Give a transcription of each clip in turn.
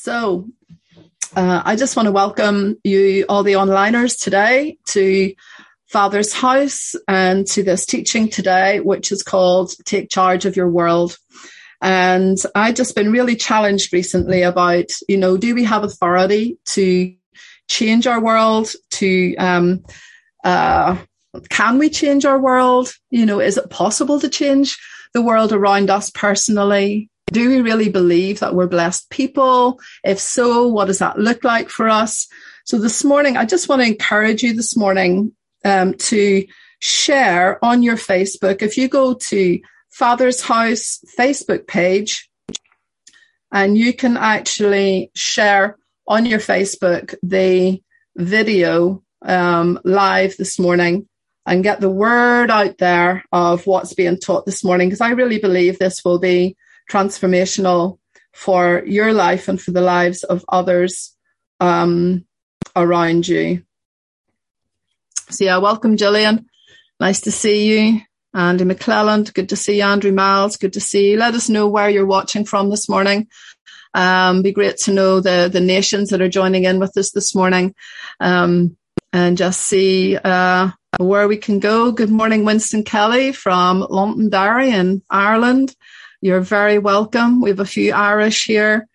So I just want to welcome you, all the onliners today, to Father's House and to this teaching today, which is called Take Charge of Your World. And I've just been really challenged recently about, do we have authority to change our world? Can we change our world? Is it possible to change the world around us personally? Do we really believe that we're blessed people? If so, what does that look like for us? So this morning, I just want to encourage you this morning to share on your Facebook. If you go to Father's House Facebook page, and you can actually share on your Facebook the video live this morning and get the word out there of what's being taught this morning, because I really believe this will be transformational for your life and for the lives of others around you. So yeah, welcome Gillian. Nice to see you. Andy McClelland, good to see you. Andrew Miles, good to see you. Let us know where you're watching from this morning. Be great to know the nations that are joining in with us this morning, and just see where we can go. Good morning, Winston Kelly from Londonderry in Ireland. You're very welcome. We have a few Irish here.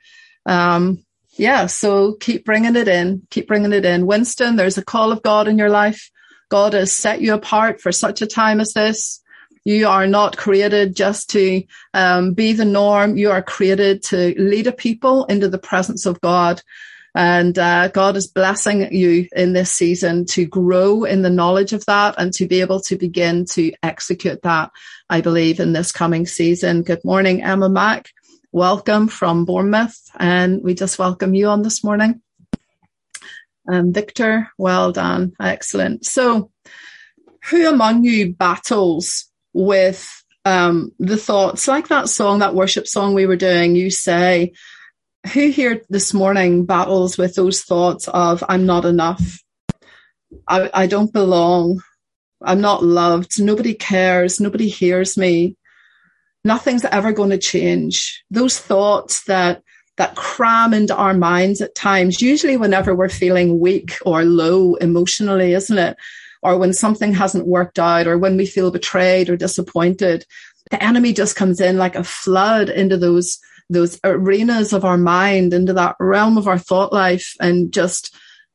So keep bringing it in. Keep bringing it in. Winston, there's a call of God in your life. God has set you apart for such a time as this. You are not created just to be the norm. You are created to lead a people into the presence of God. And God is blessing you in this season to grow in the knowledge of that and to be able to begin to execute that, I believe, in this coming season. Good morning, Emma Mack. Welcome from Bournemouth. And we just welcome you on this morning. Victor, well done. Excellent. So who among you battles with the thoughts, like that song, that worship song we were doing? You say, who here this morning battles with those thoughts of, I'm not enough, I don't belong, I'm not loved, nobody cares, nobody hears me, nothing's ever going to change? Those thoughts that cram into our minds at times, usually whenever we're feeling weak or low emotionally, isn't it? Or when something hasn't worked out, or when we feel betrayed or disappointed, the enemy just comes in like a flood into those arenas of our mind, into that realm of our thought life, and just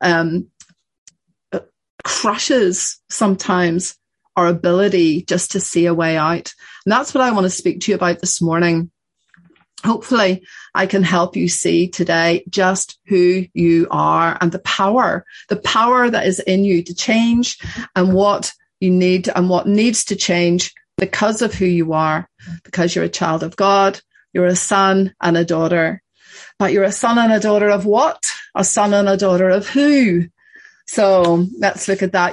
crushes sometimes our ability just to see a way out. And that's what I want to speak to you about this morning. Hopefully I can help you see today just who you are and the power that is in you to change, and what you need and what needs to change because of who you are, because you're a child of God. You're a son and a daughter. But you're a son and a daughter of what? A son and a daughter of who? So let's look at that.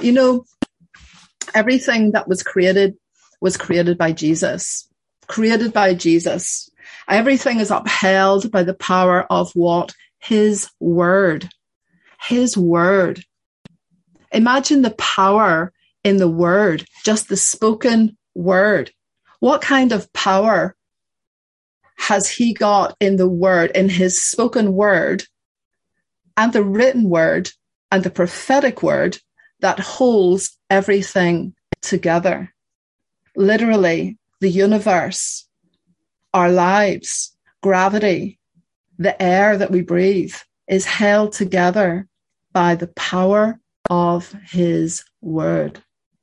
Everything that was created by Jesus. Created by Jesus. Everything is upheld by the power of what? His word. His word. Imagine the power in the word, just the spoken word. What kind of power has he got in the word, in his spoken word, and the written word, and the prophetic word that holds everything together? Literally, the universe, our lives, gravity, the air that we breathe is held together by the power of his word.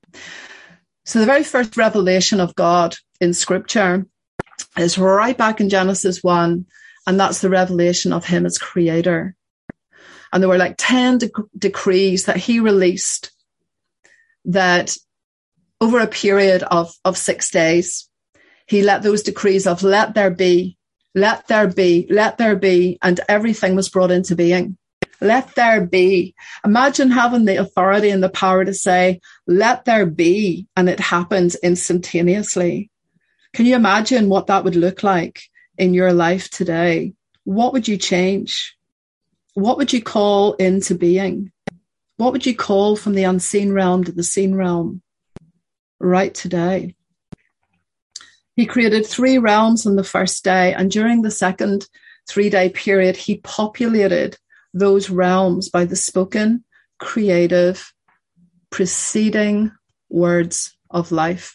So the very first revelation of God in Scripture is right back in Genesis 1, and that's the revelation of him as creator. And there were like 10 decrees that he released, that over a period of 6 days, he let those decrees of let there be, let there be, let there be, and everything was brought into being. Let there be. Imagine having the authority and the power to say, let there be, and it happens instantaneously. Can you imagine what that would look like in your life today? What would you change? What would you call into being? What would you call from the unseen realm to the seen realm right today? He created 3 realms on the first day, and during the second 3-day period, he populated those realms by the spoken, creative, preceding words of life.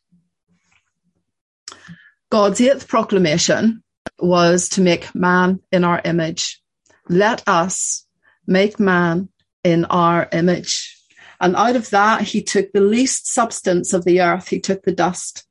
God's 8th proclamation was to make man in our image. Let us make man in our image. And out of that, he took the least substance of the earth. He took the dust,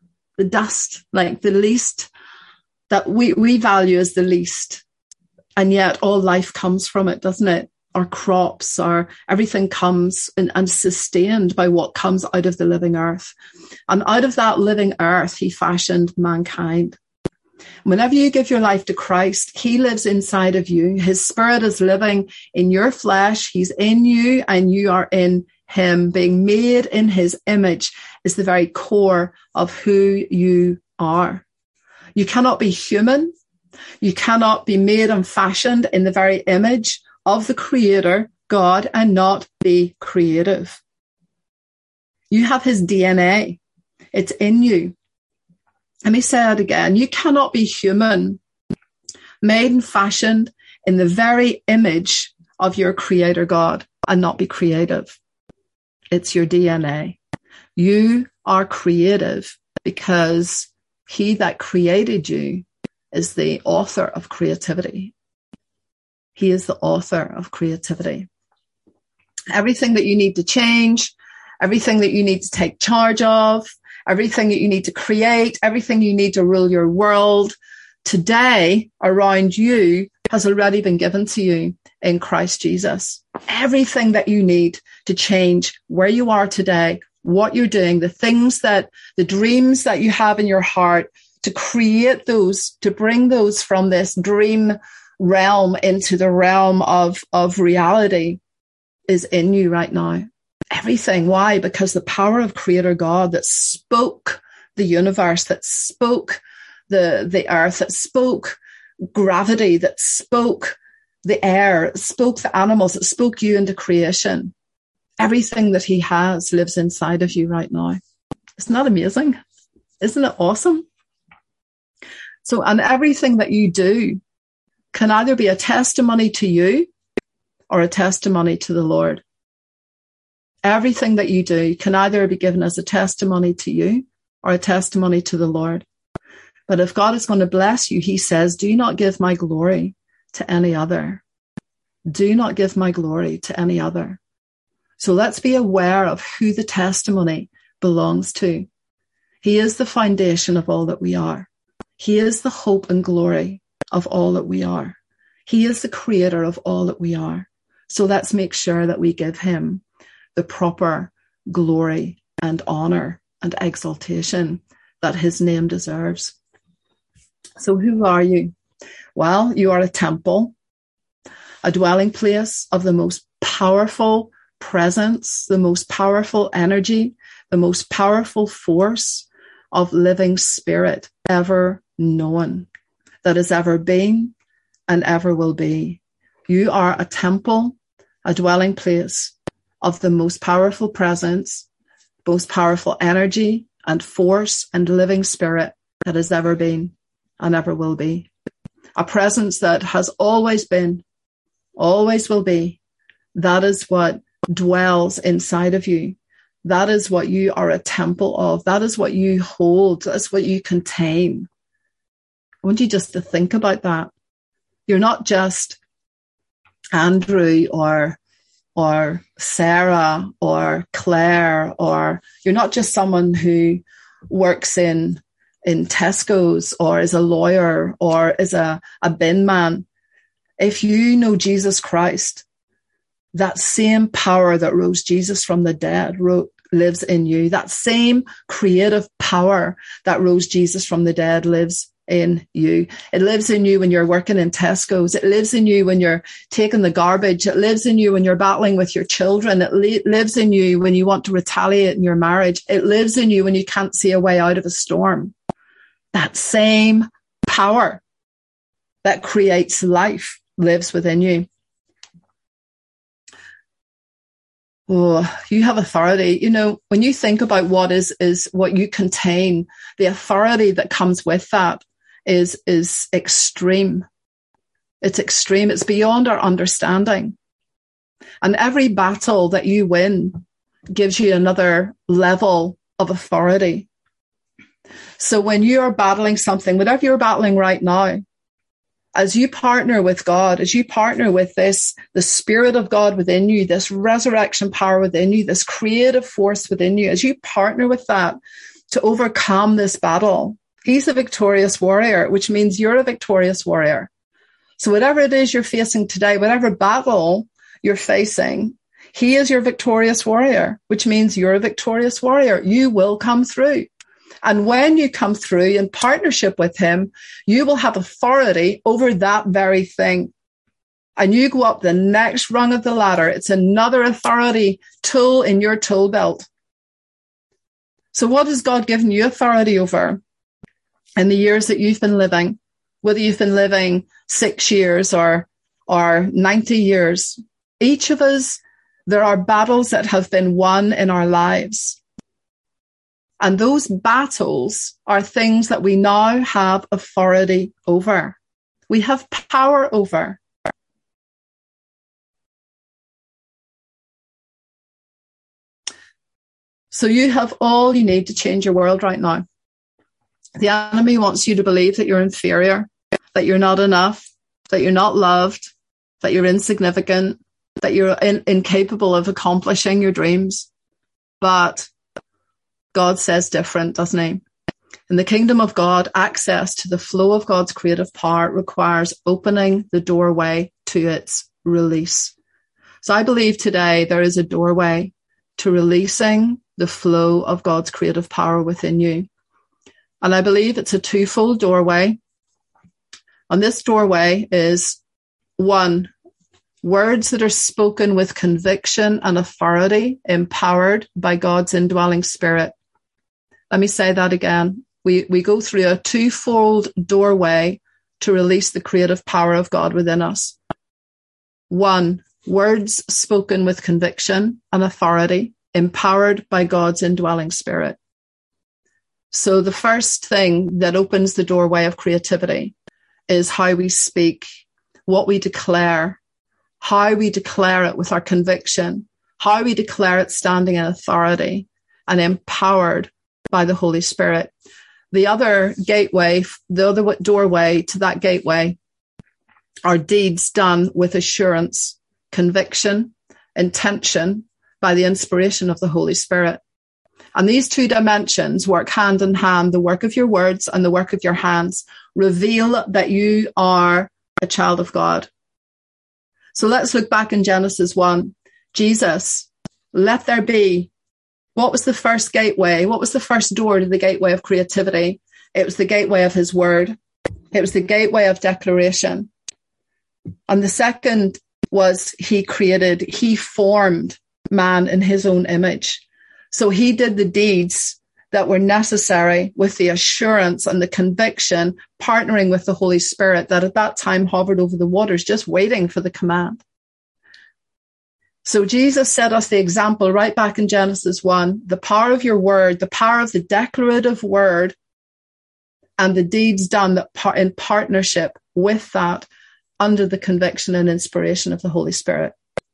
like the least that we value as the least. And yet all life comes from it, doesn't it? Our crops, everything comes and sustained by what comes out of the living earth. And out of that living earth, he fashioned mankind. Whenever you give your life to Christ, he lives inside of you. His spirit is living in your flesh. He's in you and you are in him. Being made in his image is the very core of who you are. You cannot be human. You cannot be made and fashioned in the very image of the Creator, God, and not be creative. You have his DNA. It's in you. Let me say it again. You cannot be human, made and fashioned in the very image of your Creator God and not be creative. It's your DNA. You are creative because he that created you is the author of creativity. He is the author of creativity. Everything that you need to change, everything that you need to take charge of, everything that you need to create, everything you need to rule your world today around you has already been given to you in Christ Jesus. Everything that you need to change where you are today, what you're doing, the dreams that you have in your heart, to create those, to bring those from this dream realm into the realm of reality is in you right now. Everything. Why? Because the power of Creator God that spoke the universe, that spoke the earth, that spoke gravity, that spoke the air, that spoke the animals, that spoke you into creation. Everything that he has lives inside of you right now. Isn't that amazing? Isn't it awesome? So, and everything that you do can either be a testimony to you or a testimony to the Lord. Everything that you do can either be given as a testimony to you or a testimony to the Lord. But if God is going to bless you, he says, do not give my glory to any other. Do not give my glory to any other. So let's be aware of who the testimony belongs to. He is the foundation of all that we are. He is the hope and glory of all that we are. He is the creator of all that we are. So let's make sure that we give him the proper glory and honor and exaltation that his name deserves. So who are you? Well, you are a temple, a dwelling place of the most powerful presence, the most powerful energy, the most powerful force of living spirit ever known, that has ever been and ever will be. You are a temple, a dwelling place of the most powerful presence, most powerful energy and force and living spirit that has ever been and ever will be. A presence that has always been, always will be. That is what dwells inside of you. That is what you are a temple of. That is what you hold. That's what you contain. I want you just to think about that. You're not just Andrew or Sarah or Claire, or you're not just someone who works in Tesco's or is a lawyer or is a bin man. If you know Jesus Christ, that same power that rose Jesus from the dead lives in you. That same creative power that rose Jesus from the dead lives in you. It lives in you when you're working in Tesco's. It lives in you when you're taking the garbage. It lives in you when you're battling with your children. It lives in you when you want to retaliate in your marriage. It lives in you when you can't see a way out of a storm. That same power that creates life lives within you. Oh, you have authority. You know, when you think about what is what you contain, the authority that comes with that is extreme. It's extreme. It's beyond our understanding. And every battle that you win gives you another level of authority. So when you are battling something, whatever you're battling right now, as you partner with God, as you partner with this, the Spirit of God within you, this resurrection power within you, this creative force within you, as you partner with that to overcome this battle, He's a victorious warrior, which means you're a victorious warrior. So whatever it is you're facing today, whatever battle you're facing, He is your victorious warrior, which means you're a victorious warrior. You will come through. And when you come through in partnership with Him, you will have authority over that very thing. And you go up the next rung of the ladder. It's another authority tool in your tool belt. So what has God given you authority over in the years that you've been living? Whether you've been living 6 years or 90 years, each of us, there are battles that have been won in our lives. And those battles are things that we now have authority over. We have power over. So you have all you need to change your world right now. The enemy wants you to believe that you're inferior, that you're not enough, that you're not loved, that you're insignificant, that you're incapable of accomplishing your dreams. But God says different, doesn't He? In the kingdom of God, access to the flow of God's creative power requires opening the doorway to its release. So I believe today there is a doorway to releasing the flow of God's creative power within you. And I believe it's a twofold doorway. And this doorway is, 1, words that are spoken with conviction and authority, empowered by God's indwelling Spirit. Let me say that again. We go through a twofold doorway to release the creative power of God within us. 1, words spoken with conviction and authority, empowered by God's indwelling Spirit. So the first thing that opens the doorway of creativity is how we speak, what we declare, how we declare it with our conviction, how we declare it standing in authority and empowered by the Holy Spirit. The other gateway, the other doorway to that gateway are deeds done with assurance, conviction, intention by the inspiration of the Holy Spirit. And these two dimensions work hand in hand. The work of your words and the work of your hands reveal that you are a child of God. So let's look back in Genesis 1. Jesus, let there be. What was the first gateway? What was the first door to the gateway of creativity? It was the gateway of His word. It was the gateway of declaration. And the second was He formed man in His own image. So He did the deeds that were necessary with the assurance and the conviction, partnering with the Holy Spirit that at that time hovered over the waters, just waiting for the command. So Jesus set us the example right back in Genesis 1, the power of your word, the power of the declarative word, and the deeds done in partnership with that under the conviction and inspiration of the Holy Spirit.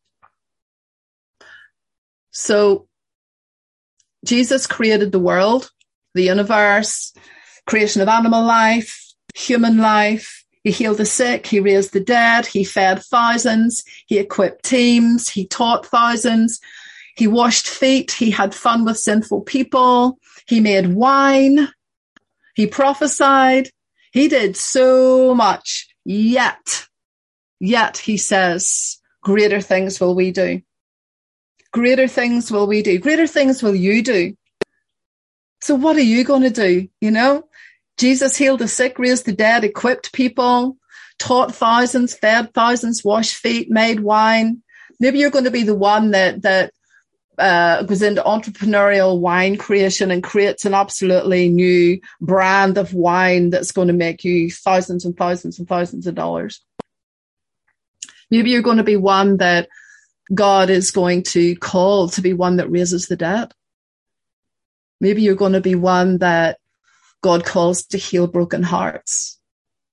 So Jesus created the world, the universe, creation of animal life, human life. He healed the sick. He raised the dead. He fed thousands. He equipped teams. He taught thousands. He washed feet. He had fun with sinful people. He made wine. He prophesied. He did so much. Yet, he says, greater things will we do. Greater things will we do. Greater things will you do. So what are you going to do? You know, Jesus healed the sick, raised the dead, equipped people, taught thousands, fed thousands, washed feet, made wine. Maybe you're going to be the one that goes into entrepreneurial wine creation and creates an absolutely new brand of wine that's going to make you thousands and thousands and thousands of dollars. Maybe you're going to be one that God is going to call to be one that raises the dead. Maybe you're going to be one that God calls to heal broken hearts.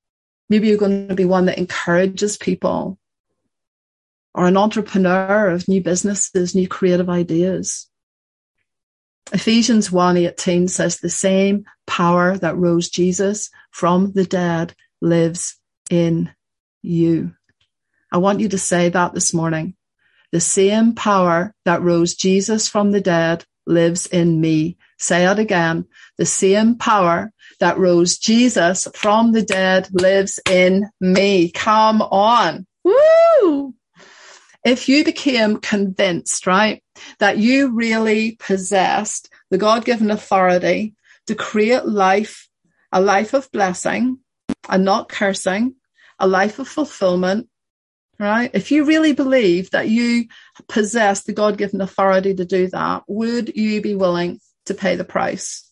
Maybe you're going to be one that encourages people, or an entrepreneur of new businesses, new creative ideas. Ephesians 1:18 says the same power that rose Jesus from the dead lives in you. I want you to say that this morning. The same power that rose Jesus from the dead lives in me. Say it again. The same power that rose Jesus from the dead lives in me. Come on. Woo! If you became convinced, right, that you really possessed the God-given authority to create life, a life of blessing and not cursing, a life of fulfillment, right? If you really believe that you possess the God-given authority to do that, would you be willing to pay the price?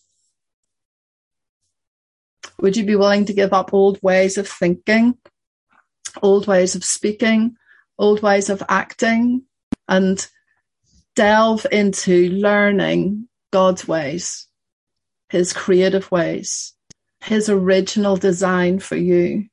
Would you be willing to give up old ways of thinking, old ways of speaking, old ways of acting, and delve into learning God's ways, his creative ways, his original design for you?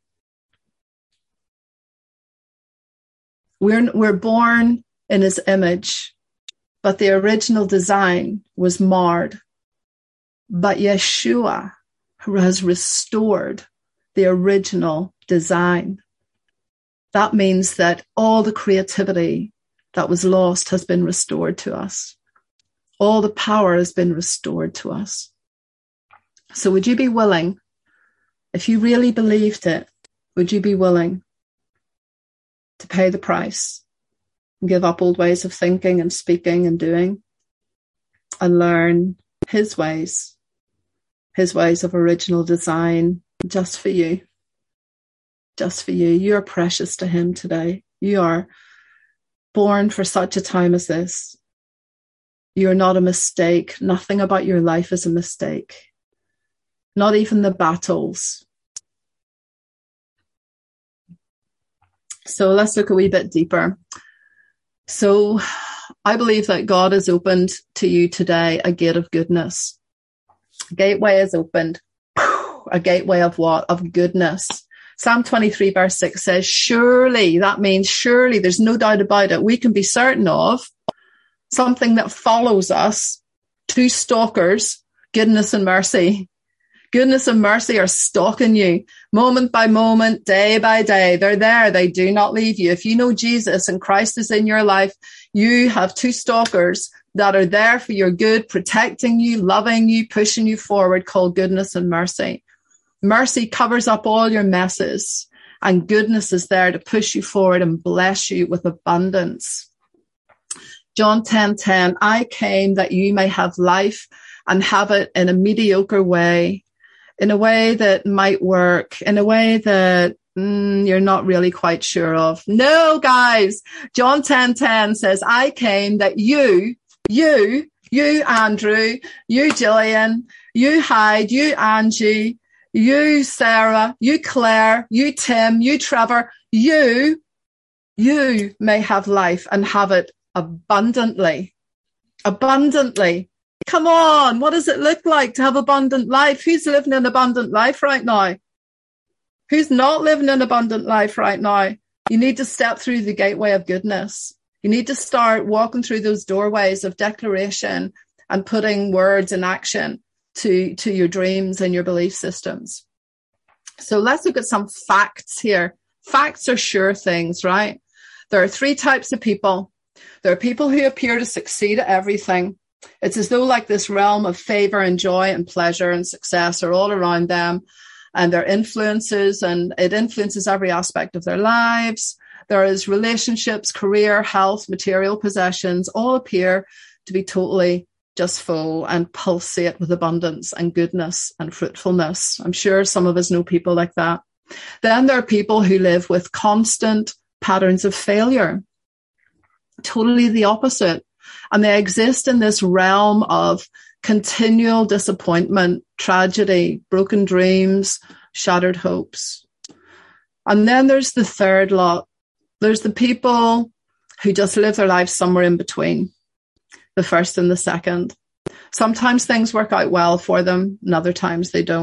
We're born in his image, but the original design was marred. But Yeshua has restored the original design. That means that all the creativity that was lost has been restored to us. All the power has been restored to us. So would you be willing, if you really believed it, would you be willing to pay the price and give up old ways of thinking and speaking and doing, and learn his ways of original design just for you? Just for you. You are precious to him today. You are born for such a time as this. You are not a mistake. Nothing about your life is a mistake. Not even the battles. So let's look a wee bit deeper. So I believe that God has opened to you today a gate of goodness. A gateway is opened. A gateway of what? Of goodness. Psalm 23 verse 6 says, surely, that means surely, there's no doubt about it. We can be certain of something that follows us, two stalkers, goodness and mercy. Goodness and mercy are stalking you moment by moment, day by day. They're there. They do not leave you. If you know Jesus and Christ is in your life, you have two stalkers that are there for your good, protecting you, loving you, pushing you forward, called goodness and mercy. Mercy covers up all your messes, and goodness is there to push you forward and bless you with abundance. John 10:10, I came that you may have life and have it in a mediocre way, in a way that might work, in a way that you're not really quite sure of. No, guys, John 10:10 says, I came that you, Andrew, you, Gillian, you, Hyde, you, Angie, you, Sarah, you, Claire, you, Tim, you, Trevor, you may have life and have it abundantly. Abundantly. Come on. What does it look like to have abundant life? Who's living an abundant life right now? Who's not living an abundant life right now? You need to step through the gateway of goodness. You need to start walking through those doorways of declaration and putting words in action to your dreams and your belief systems. So let's look at some facts here. Facts are sure things, right? There are three types of people. There are people who appear to succeed at everything. It's as though like this realm of favor and joy and pleasure and success are all around them, and their influences, and it influences every aspect of their lives. There is relationships, career, health, material possessions, all appear to be totally just full and pulsate with abundance and goodness and fruitfulness. I'm sure some of us know people like that. Then there are people who live with constant patterns of failure, totally the opposite. And they exist in this realm of continual disappointment, tragedy, broken dreams, shattered hopes. And then there's the third lot. There's the people who just live their lives somewhere in between, the first and the second. Sometimes things work out well for them, and other times they don't.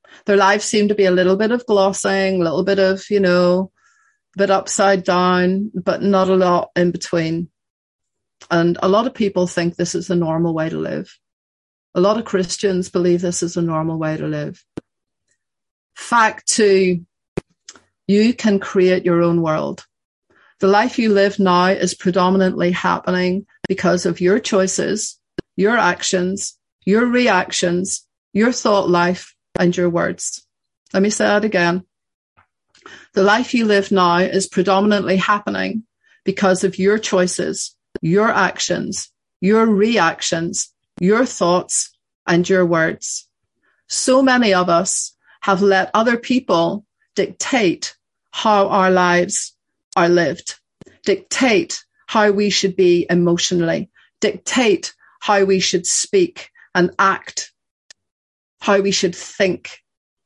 Their lives seem to be a little bit of glossing, a little bit of, a bit upside down, but not a lot in between. And a lot of people think this is the normal way to live. A lot of Christians believe this is a normal way to live. Fact 2, you can create your own world. The life you live now is predominantly happening because of your choices, your actions, your reactions, your thought life, and your words. Let me say that again. The life you live now is predominantly happening because of your choices, your actions, your reactions, your thoughts, and your words. So many of us have let other people dictate how our lives are lived, dictate how we should be emotionally, dictate how we should speak and act, how we should think.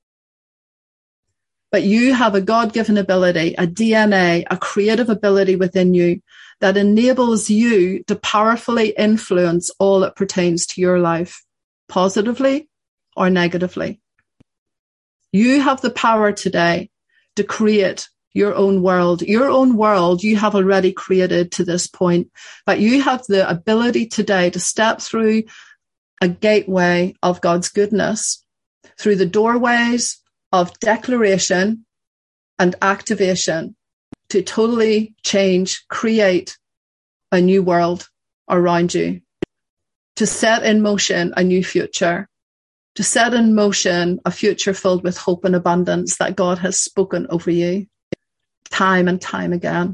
But you have a God-given ability, a DNA, a creative ability within you that enables you to powerfully influence all that pertains to your life, positively or negatively. You have the power today to create your own world. Your own world you have already created to this point, but you have the ability today to step through a gateway of God's goodness, through the doorways of declaration and activation to totally change, create a new world around you, to set in motion a new future, to set in motion a future filled with hope and abundance that God has spoken over you time and time again.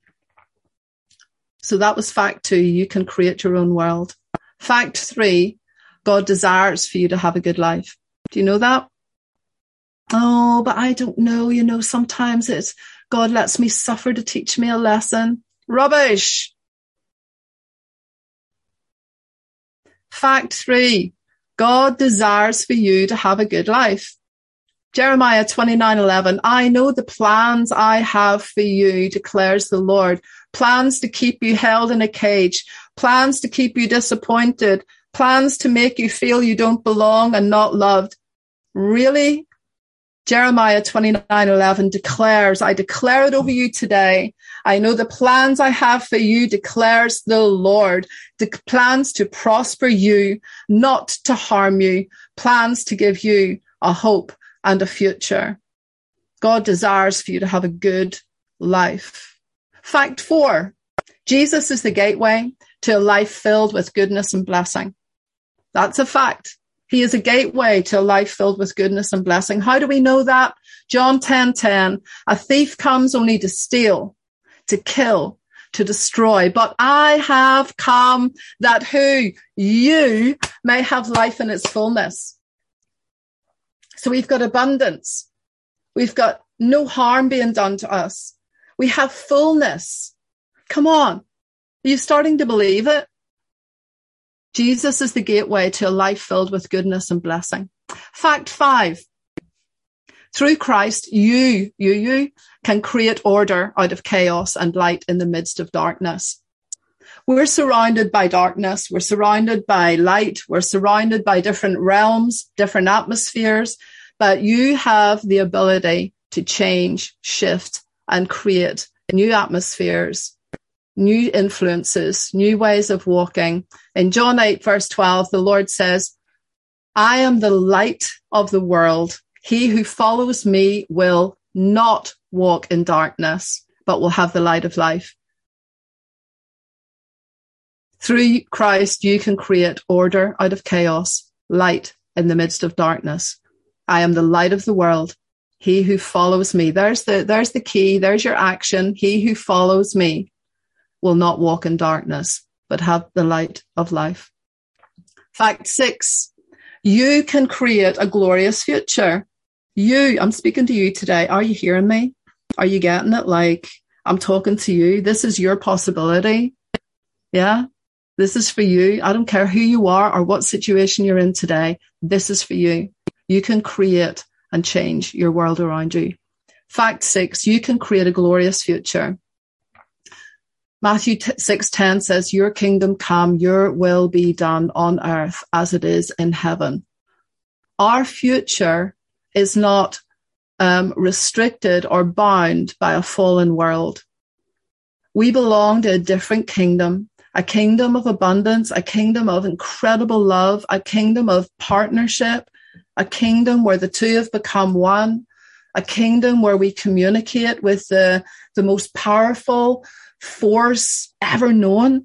So that was fact 2. You can create your own world. Fact 3, God desires for you to have a good life. Do you know that? Oh, but I don't know. Sometimes it's God lets me suffer to teach me a lesson. Rubbish. Fact 3, God desires for you to have a good life. Jeremiah 29:11, I know the plans I have for you, declares the Lord. Plans to keep you held in a cage, plans to keep you disappointed, plans to make you feel you don't belong and not loved. Really? Jeremiah 29:11 declares, I declare it over you today. I know the plans I have for you, declares the Lord. The plans to prosper you, not to harm you. Plans to give you a hope and a future. God desires for you to have a good life. Fact 4, Jesus is the gateway to a life filled with goodness and blessing. That's a fact. He is a gateway to a life filled with goodness and blessing. How do we know that? John 10:10, a thief comes only to steal, to kill, to destroy. But I have come that who? You may have life in its fullness. So we've got abundance. We've got no harm being done to us. We have fullness. Come on. Are you starting to believe it? Jesus is the gateway to a life filled with goodness and blessing. Fact 5. Through Christ, you can create order out of chaos and light in the midst of darkness. We're surrounded by darkness. We're surrounded by light. We're surrounded by different realms, different atmospheres, but you have the ability to change, shift, and create new atmospheres, new influences, new ways of walking. In John 8:12, the Lord says, I am the light of the world. He who follows me will not walk in darkness, but will have the light of life. Through Christ, you can create order out of chaos, light in the midst of darkness. I am the light of the world. He who follows me. There's the key. There's your action. He who follows me will not walk in darkness, but have the light of life. Fact 6, you can create a glorious future. I'm speaking to you today. Are you hearing me? Are you getting it? Like, I'm talking to you. This is your possibility. Yeah. This is for you. I don't care who you are or what situation you're in today. This is for you. You can create and change your world around you. Fact 6, you can create a glorious future. Matthew 6:10 says, your kingdom come, your will be done on earth as it is in heaven. Our future is not restricted or bound by a fallen world. We belong to a different kingdom, a kingdom of abundance, a kingdom of incredible love, a kingdom of partnership, a kingdom where the two have become one, a kingdom where we communicate with the most powerful force ever known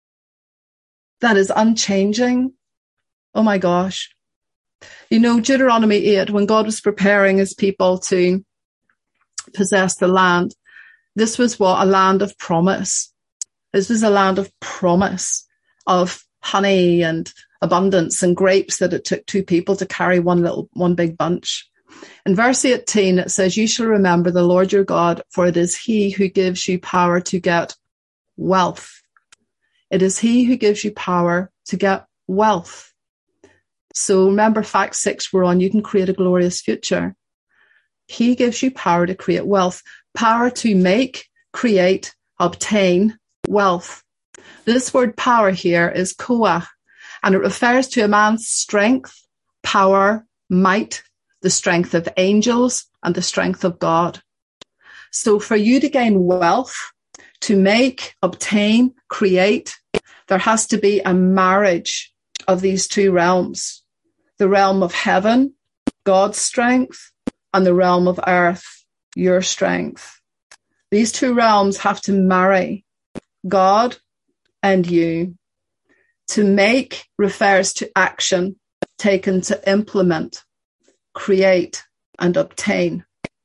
that is unchanging. Oh my gosh. You know, Deuteronomy 8, when God was preparing his people to possess the land, this was what? A land of promise. This was a land of promise, of honey and abundance and grapes that it took two people to carry one big bunch. In verse 18, it says, you shall remember the Lord your God, for it is he who gives you power to get wealth. It is he who gives you power to get wealth. So remember fact 6 we're on, you can create a glorious future. He gives you power to create wealth, power to make, create, obtain wealth. This word power here is koach, and it refers to a man's strength, power, might, the strength of angels, and the strength of God. So for you to gain wealth, to make, obtain, create, there has to be a marriage of these two realms. The realm of heaven, God's strength, and the realm of earth, your strength. These two realms have to marry, God and you. To make refers to action taken to implement, create, and obtain.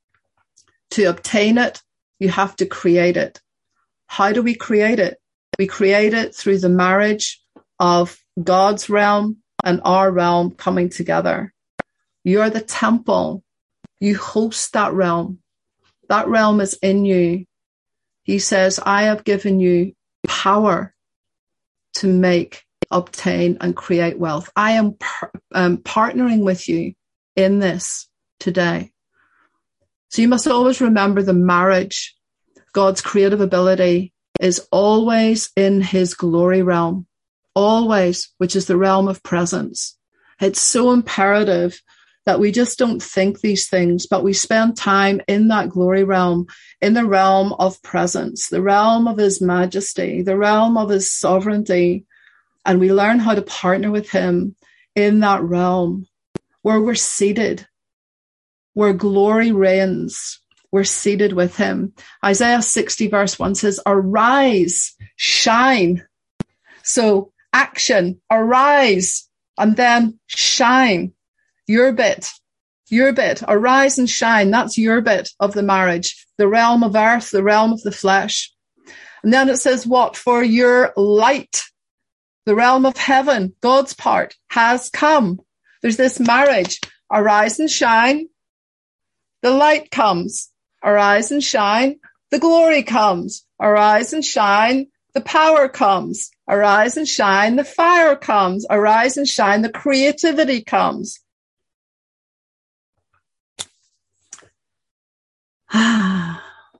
To obtain it, you have to create it. How do we create it? We create it through the marriage of God's realm and our realm coming together. You're the temple. You host that realm. That realm is in you. He says, I have given you power to make, obtain, and create wealth. I am partnering with you in this today. So you must always remember the marriage. God's creative ability is always in his glory realm, always, which is the realm of presence. It's so imperative that we just don't think these things, but we spend time in that glory realm, in the realm of presence, the realm of his majesty, the realm of his sovereignty. And we learn how to partner with him in that realm where we're seated, where glory reigns. We're seated with him. Isaiah 60 verse 1 says, arise, shine. So action, arise, and then shine. Your bit, arise and shine. That's your bit of the marriage, the realm of earth, the realm of the flesh. And then it says what? For your light, the realm of heaven, God's part, has come. There's this marriage. Arise and shine. The light comes. Arise and shine. The glory comes. Arise and shine. The power comes. Arise and shine. The fire comes. Arise and shine. The creativity comes. The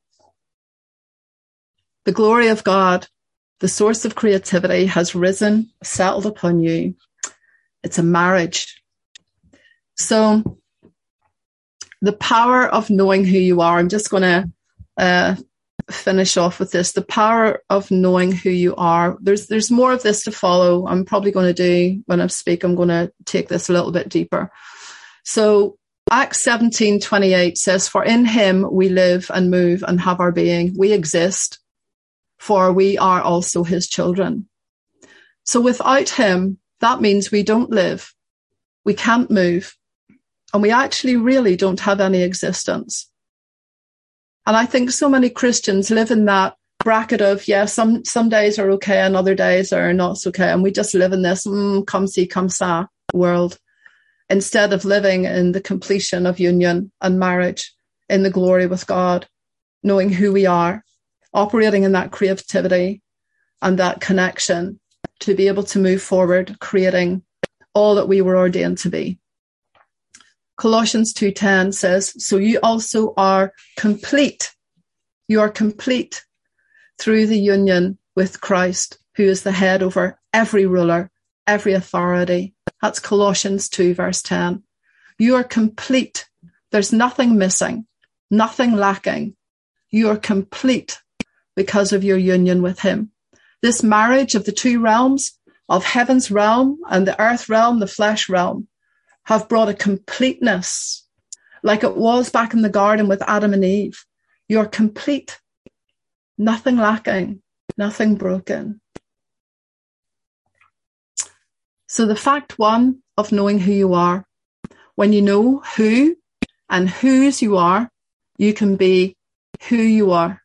glory of God, the source of creativity, has risen, settled upon you. It's a marriage. So the power of knowing who you are, I'm just going to finish off with this. The power of knowing who you are. There's more of this to follow. I'm probably going to do, when I speak, I'm going to take this a little bit deeper. So Acts 17:28 says, for in him we live and move and have our being. We exist, for we are also his children. So without him, that means we don't live. We can't move. And we actually really don't have any existence. And I think so many Christians live in that bracket of, some days are okay and other days are not so okay. And we just live in this come see, come sa world, instead of living in the completion of union and marriage, in the glory with God, knowing who we are, operating in that creativity and that connection to be able to move forward, creating all that we were ordained to be. Colossians 2:10 says, so you also are complete. You are complete through the union with Christ, who is the head over every ruler, every authority. That's Colossians 2 verse 10. You are complete There's nothing missing, nothing lacking. You are complete because of your union with him. This marriage of the two realms, of heaven's realm and the earth realm, the flesh realm, have brought a completeness like it was back in the garden with Adam and Eve. You're complete, nothing lacking, nothing broken. So the fact one of knowing who you are, when you know who and whose you are, you can be who you are.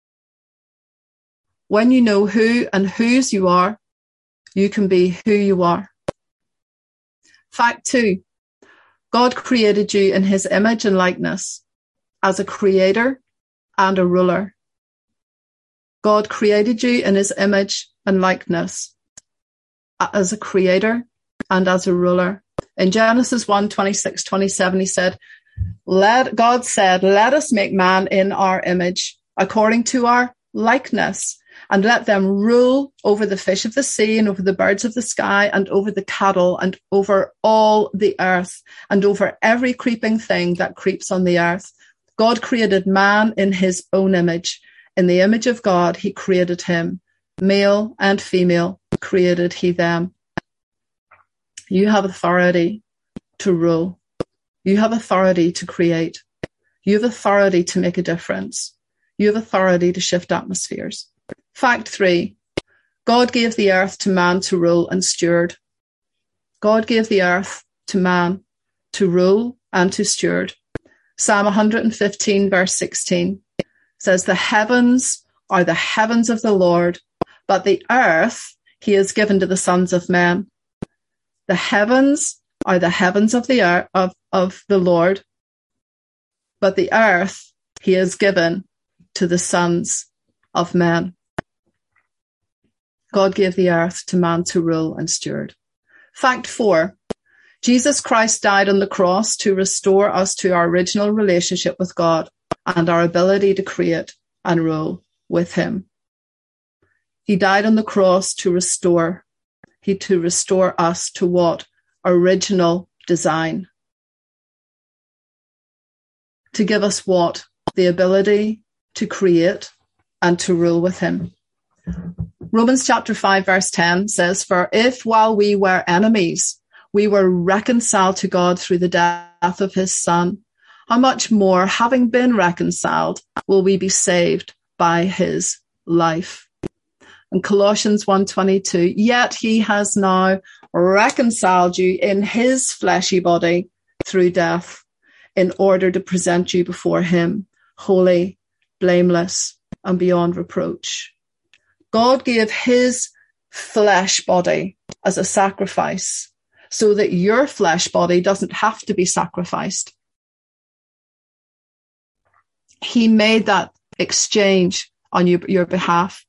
When you know who and whose you are, you can be who you are. Fact two, God created you in his image and likeness as a creator and a ruler. God created you in his image and likeness as a creator and as a ruler. In Genesis 1:26-27, he said, God said, let us make man in our image, according to our likeness, and let them rule over the fish of the sea and over the birds of the sky and over the cattle and over all the earth and over every creeping thing that creeps on the earth. God created man in his own image. In the image of God, he created him. Male and female created he them. You have authority to rule. You have authority to create. You have authority to make a difference. You have authority to shift atmospheres. Fact three, God gave the earth to man to rule and steward. God gave the earth to man to rule and to steward. Psalm 115 verse 16 says, the heavens are the heavens of the Lord, but the earth he has given to the sons of men. The heavens are the heavens of the earth, of the Lord, but the earth he has given to the sons of men. God gave the earth to man to rule and steward. Fact four, Jesus Christ died on the cross to restore us to our original relationship with God and our ability to create and rule with him. He died on the cross to restore us to what? Original design. To give us what? The ability to create and to rule with him. Romans chapter 5 verse 10 says, for if while we were enemies, we were reconciled to God through the death of his son, how much more, having been reconciled, will we be saved by his life? And Colossians 1:22, yet he has now reconciled you in his fleshy body through death, in order to present you before him, holy, blameless, and beyond reproach. God gave his flesh body as a sacrifice so that your flesh body doesn't have to be sacrificed. He made that exchange on your behalf.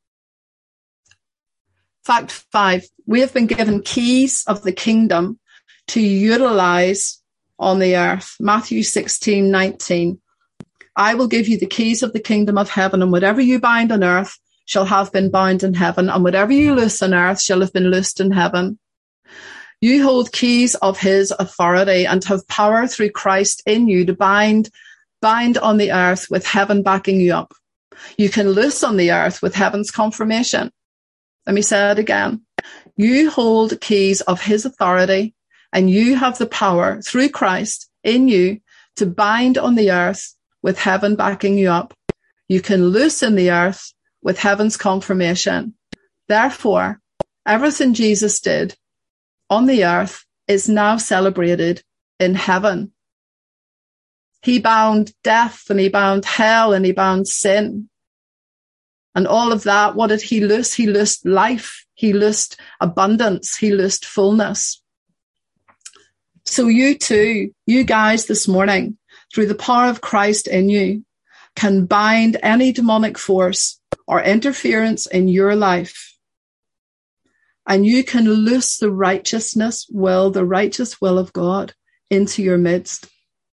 Fact 5, we have been given keys of the kingdom to utilize on the earth. Matthew 16:19. I will give you the keys of the kingdom of heaven, and whatever you bind on earth shall have been bound in heaven, and whatever you loose on earth shall have been loosed in heaven. You hold keys of his authority and have power through Christ in you to bind on the earth with heaven backing you up. You can loose on the earth with heaven's confirmation. Let me say it again. You hold keys of his authority and you have the power through Christ in you to bind on the earth with heaven backing you up. You can loose in the earth with heaven's confirmation. Therefore, everything Jesus did on the earth is now celebrated in heaven. He bound death and he bound hell and he bound sin. And all of that, what did he loose? He loosed life. He loosed abundance. He loosed fullness. So you too, you guys this morning, through the power of Christ in you, can bind any demonic force or interference in your life. And you can loose the righteous will of God into your midst.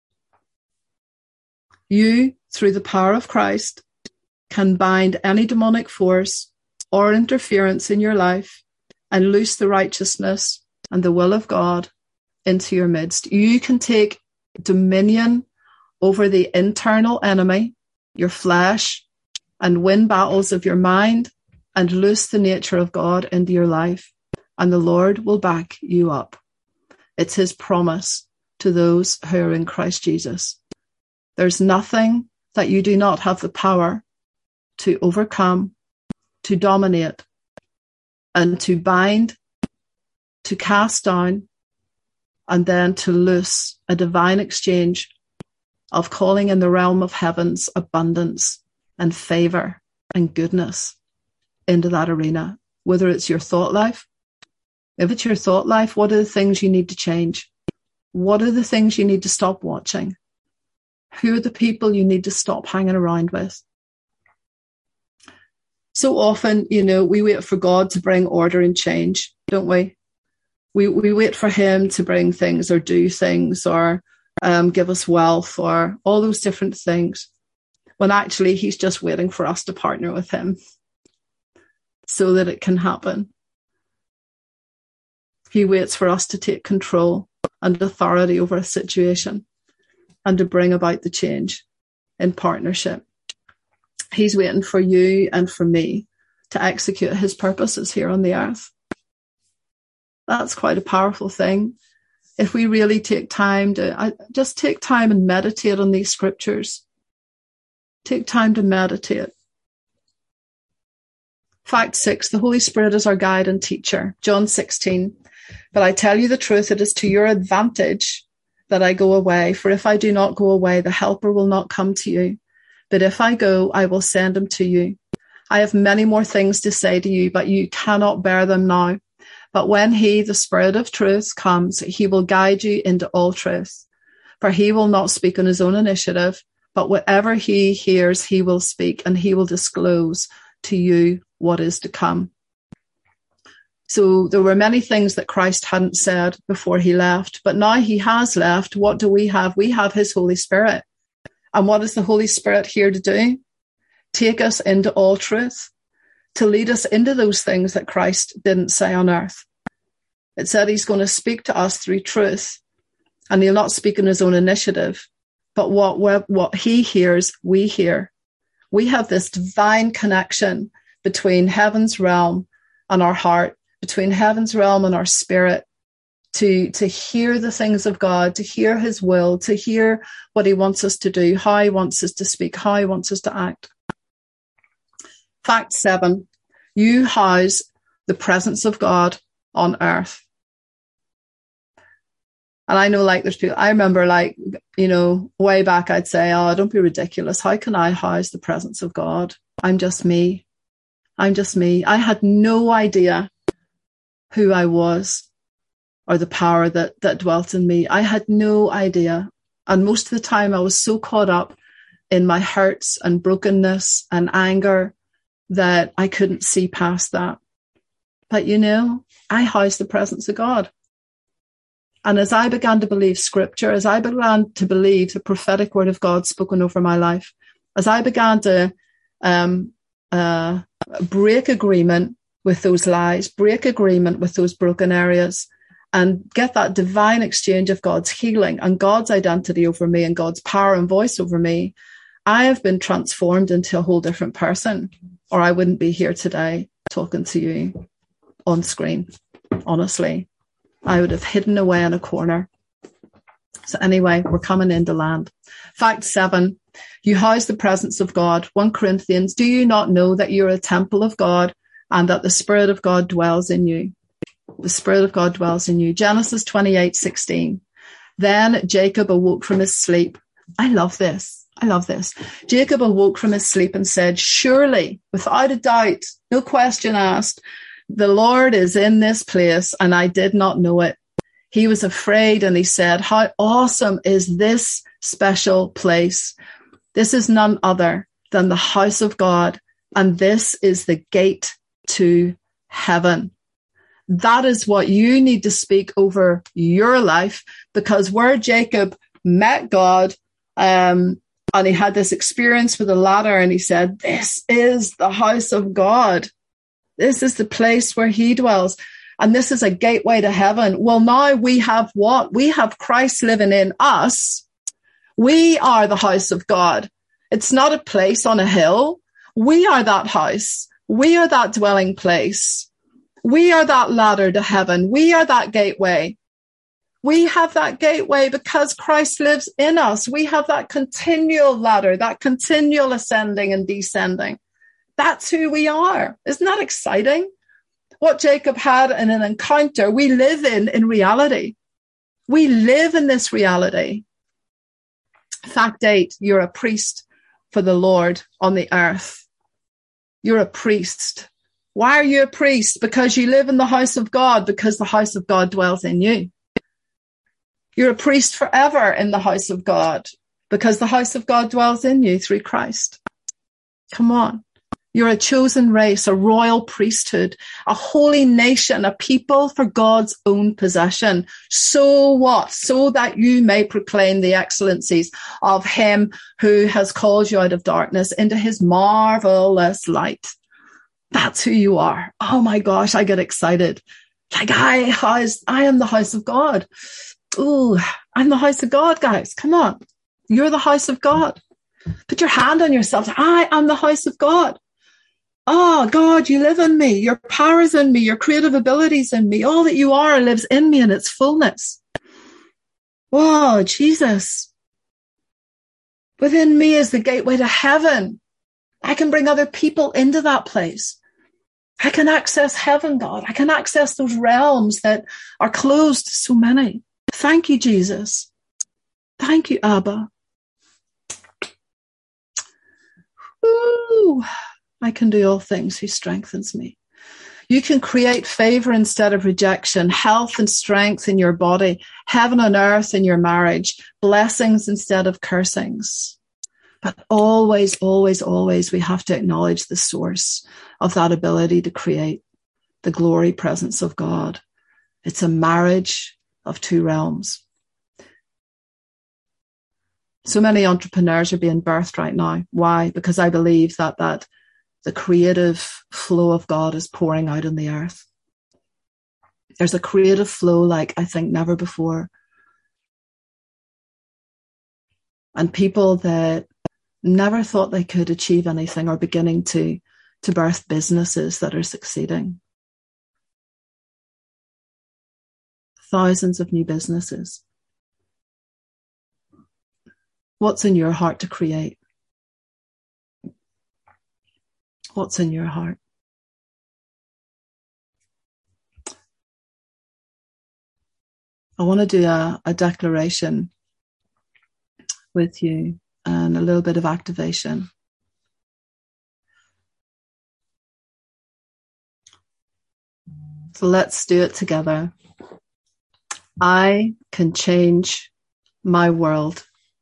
You, through the power of Christ, can bind any demonic force or interference in your life and loose the righteousness and the will of God into your midst. You can take dominion over the internal enemy, your flesh, and win battles of your mind and loose the nature of God into your life. And the Lord will back you up. It's his promise to those who are in Christ Jesus. There's nothing that you do not have the power to overcome, to dominate, and to bind, to cast down, and then to loose a divine exchange of calling in the realm of heaven's abundance and favor and goodness into that arena. Whether it's your thought life, if it's your thought life, what are the things you need to change? What are the things you need to stop watching? Who are the people you need to stop hanging around with? So often, we wait for God to bring order and change, don't we? We wait for him to bring things or do things or give us wealth or all those different things, when actually he's just waiting for us to partner with him so that it can happen. He waits for us to take control and authority over a situation and to bring about the change in partnership. He's waiting for you and for me to execute his purposes here on the earth. That's quite a powerful thing. If we really take time to just take time and meditate on these scriptures. Take time to meditate. Fact 6, the Holy Spirit is our guide and teacher. John 16. But I tell you the truth, it is to your advantage that I go away. For if I do not go away, the Helper will not come to you. But if I go, I will send him to you. I have many more things to say to you, but you cannot bear them now. But when he, the Spirit of truth, comes, he will guide you into all truth. For he will not speak on his own initiative, but whatever he hears, he will speak, and he will disclose to you what is to come. So there were many things that Christ hadn't said before he left, but now he has left. What do we have? We have his Holy Spirit. And what is the Holy Spirit here to do? Take us into all truth, to lead us into those things that Christ didn't say on earth. It said he's going to speak to us through truth, and he'll not speak on his own initiative, but what he hears, we hear. We have this divine connection between heaven's realm and our heart, between heaven's realm and our spirit, to hear the things of God, to hear his will, to hear what he wants us to do, how he wants us to speak, how he wants us to act. Fact 7, you house the presence of God on earth. And I know, there's people, I remember, way back, I'd say, oh, don't be ridiculous. How can I house the presence of God? I'm just me. I'm just me. I had no idea who I was or the power that dwelt in me. I had no idea. And most of the time I was so caught up in my hurts and brokenness and anger that I couldn't see past that. But I housed the presence of God. And as I began to believe scripture, as I began to believe the prophetic word of God spoken over my life, as I began to break agreement with those lies, break agreement with those broken areas, and get that divine exchange of God's healing and God's identity over me and God's power and voice over me, I have been transformed into a whole different person, or I wouldn't be here today talking to you on screen. Honestly, I would have hidden away in a corner. So anyway, we're coming into land. Fact 7, you house the presence of God. 1 Corinthians, do you not know that you're a temple of God and that the Spirit of God dwells in you? The Spirit of God dwells in you. Genesis 28:16. Then Jacob awoke from his sleep. I love this. Jacob awoke from his sleep and said, surely, without a doubt, no question asked, the Lord is in this place, and I did not know it. He was afraid, and he said, how awesome is this special place? This is none other than the house of God, and this is the gate to heaven. That is what you need to speak over your life, because where Jacob met God, and he had this experience with the ladder, and he said, this is the house of God. This is the place where he dwells. And this is a gateway to heaven. Well, now we have what? We have Christ living in us. We are the house of God. It's not a place on a hill. We are that house. We are that dwelling place. We are that ladder to heaven. We are that gateway. We have that gateway because Christ lives in us. We have that continual ladder, that continual ascending and descending. That's who we are. Isn't that exciting? What Jacob had in an encounter, we live in reality. We live in this reality. Fact 8, you're a priest for the Lord on the earth. You're a priest. Why are you a priest? Because you live in the house of God, because the house of God dwells in you. You're a priest forever in the house of God, because the house of God dwells in you through Christ. Come on. You're a chosen race, a royal priesthood, a holy nation, a people for God's own possession. So what? So that you may proclaim the excellencies of him who has called you out of darkness into his marvelous light. That's who you are. Oh my gosh, I get excited. Like I am the house of God. Ooh, I'm the house of God, guys. Come on. You're the house of God. Put your hand on yourself. I am the house of God. Oh, God, you live in me. Your power is in me. Your creative abilities in me. All that you are lives in me in its fullness. Whoa, Jesus. Within me is the gateway to heaven. I can bring other people into that place. I can access heaven, God. I can access those realms that are closed to so many. Thank you, Jesus. Thank you, Abba. Ooh. I can do all things who strengthens me. You can create favor instead of rejection, health and strength in your body, heaven on earth in your marriage, blessings instead of cursings. But always, always, always, we have to acknowledge the source of that ability to create, the glory presence of God. It's a marriage of two realms. So many entrepreneurs are being birthed right now. Why? Because I believe that the creative flow of God is pouring out on the earth. There's a creative flow like I think never before. And people that never thought they could achieve anything are beginning to birth businesses that are succeeding. Thousands of new businesses. What's in your heart to create? What's in your heart? I want to do a declaration with you and a little bit of activation. So let's do it together. I can change my world.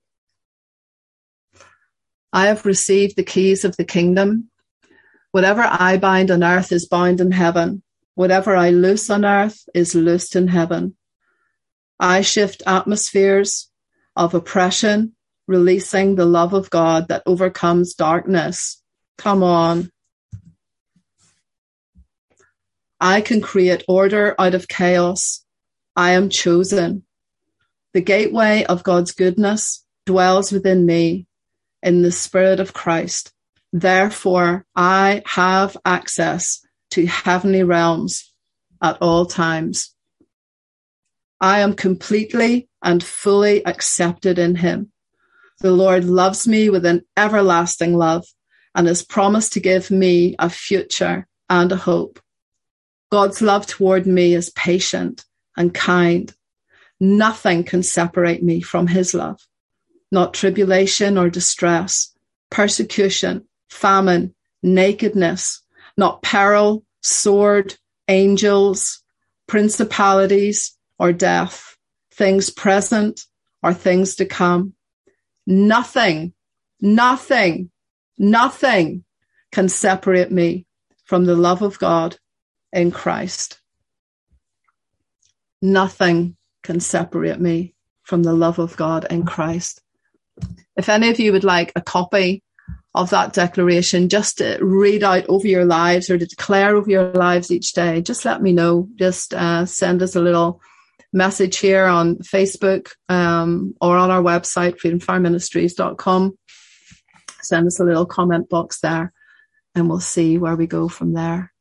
I have received the keys of the kingdom. Whatever I bind on earth is bound in heaven. Whatever I loose on earth is loosed in heaven. I shift atmospheres of oppression, releasing the love of God that overcomes darkness. Come on. I can create order out of chaos. I am chosen. The gateway of God's goodness dwells within me in the Spirit of Christ. Therefore, I have access to heavenly realms at all times. I am completely and fully accepted in him. The Lord loves me with an everlasting love and has promised to give me a future and a hope. God's love toward me is patient and kind. Nothing can separate me from his love. Not tribulation or distress, persecution, famine, nakedness, not peril, sword, angels, principalities, or death, things present or things to come. Nothing can separate me from the love of God in Christ. Nothing can separate me from the love of God in Christ. If any of you would like a copy of that declaration, just to read out over your lives or to declare over your lives each day, just let me know. Just send us a little message here on Facebook or on our website, freedomfireministries.com. Send us a little comment box there and we'll see where we go from there.